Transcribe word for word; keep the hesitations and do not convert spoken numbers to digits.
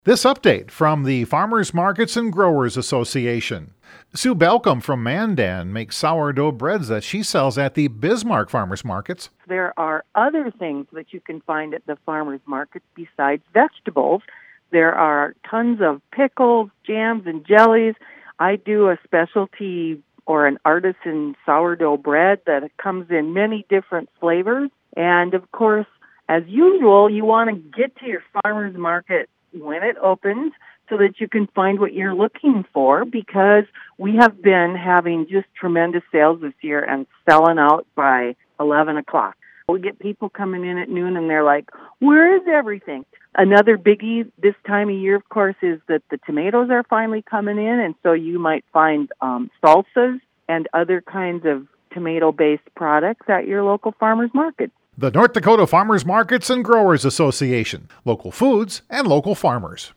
This update from the Farmers Markets and Growers Association. Sue Belcom from Mandan makes sourdough breads that she sells at the Bismarck Farmers Markets. There are other things that you can find at the farmers market besides vegetables. There are tons of pickles, jams, and jellies. I do a specialty or an artisan sourdough bread that comes in many different flavors. And of course, as usual, you want to get to your farmers market when it opens so that you can find what you're looking for, because we have been having just tremendous sales this year and selling out by eleven o'clock. We get people coming in at noon and they're like, where is everything? Another biggie this time of year, of course, is that the tomatoes are finally coming in, and so you might find um, salsas and other kinds of tomato-based products at your local farmers market. The North Dakota Farmers Markets and Growers Association. Local foods and local farmers.